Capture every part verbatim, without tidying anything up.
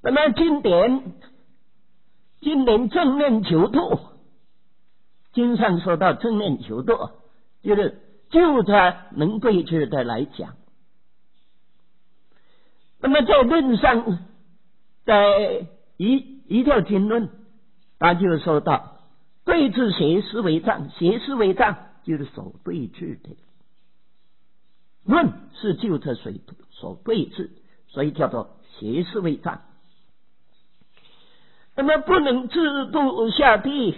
那么经典经典正念求度，经上说到正念求度，就是就他能对治的来讲。那么在论上，在一一条经论，他就说到对治邪思为障，邪思为障就是所对治的，论是就着所所对治，所以叫做邪思为障。那么不能自度下地，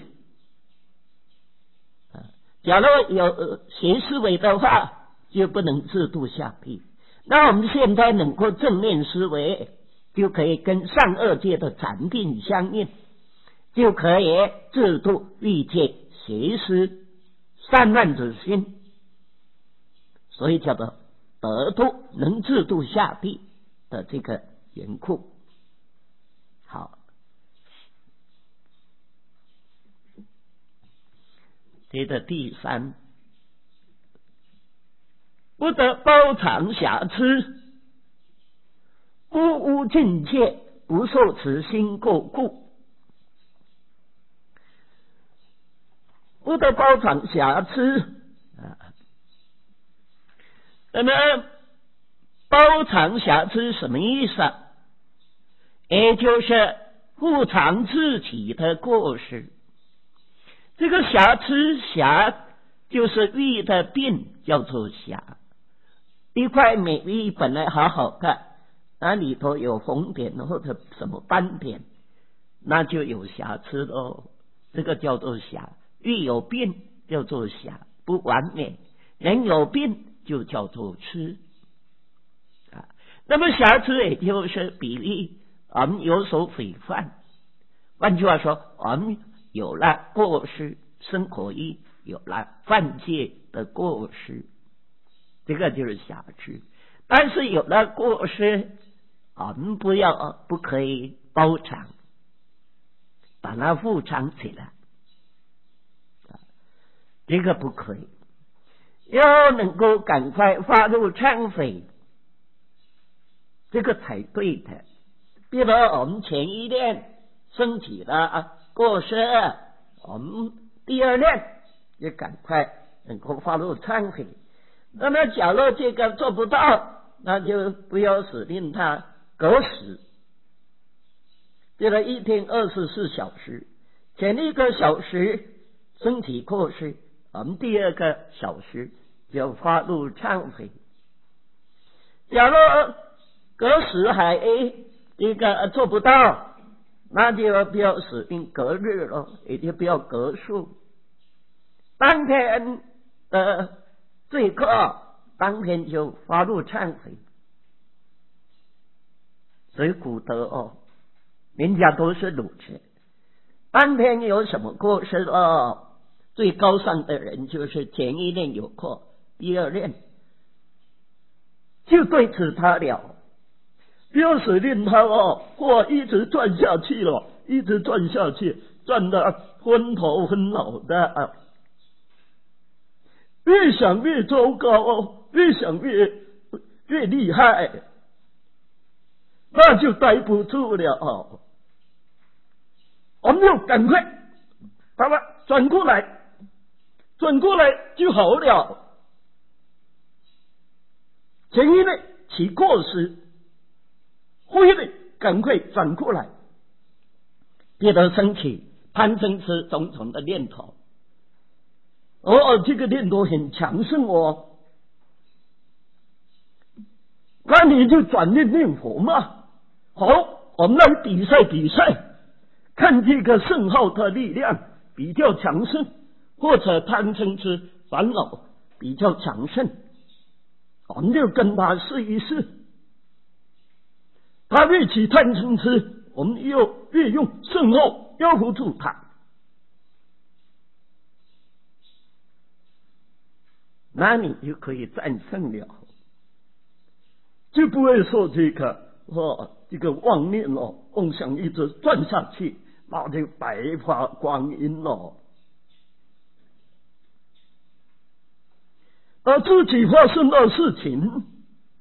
假如有邪思维的话，就不能自度下地。那我们现在能够正念思维，就可以跟上二界的禅定相应，就可以自度欲界邪思散乱之心，所以叫做得度，能自度下地的这个缘故。好，接着第三，不得包藏瑕疵，不污境界，不受此心垢故。不得包藏瑕疵啊，那么包藏瑕疵什么意思啊？也就是不藏自己的过失。这个瑕疵，瑕就是玉的病，叫做瑕。一块美玉本来好好看，那里头有红点或者什么斑点，那就有瑕疵咯，这个叫做瑕。玉有病叫做瑕，不完美；人有病就叫做痴啊。那么瑕疵也就是比喻我们有所毁犯，换句话说，我们有了过失，生活意有了犯戒的过失，这个就是瑕疵。但是有了过失，我们不要不可以包藏，把它覆藏起来，这个不可以。要能够赶快发入忏悔，这个才对的。比如我们前一念升起了过失，我们第二念也赶快能够发入忏悔。那么假如这个做不到，那就不要使令他隔时。比如一天二十四小时，前一个小时升起过失，我们第二个小时就发入忏悔。假如隔时还这个做不到，那就不要使令隔日了，也就不要隔数。当天的罪过，当天就发入忏悔。所以古德哦，人家都是如此。当天有什么过失哦，最高尚的人就是前一念有过，第二念就对此他了，不要使令他哦，或一直转下去了，一直转下去，转得昏头昏脑的啊，越想越糟糕哦，越想越越厉害，那就待不住了哦。我们要赶快把它转过来，转过来就好了。前一类起过失，后一类赶快转过来，别得升起贪嗔痴种种的念头。哦，这个念头很强盛哦，那你就转念念佛嘛。好，我们来比赛比赛，看这个圣号的力量比较强盛，或者贪嗔痴烦恼比较强盛，我们就跟他试一试。他越起贪嗔痴，我们又越用圣号要护住他，那你就可以战胜了，就不会说这个哦，这个妄念哦，妄想一直转下去，那就白发光阴了。而自己发生的事情，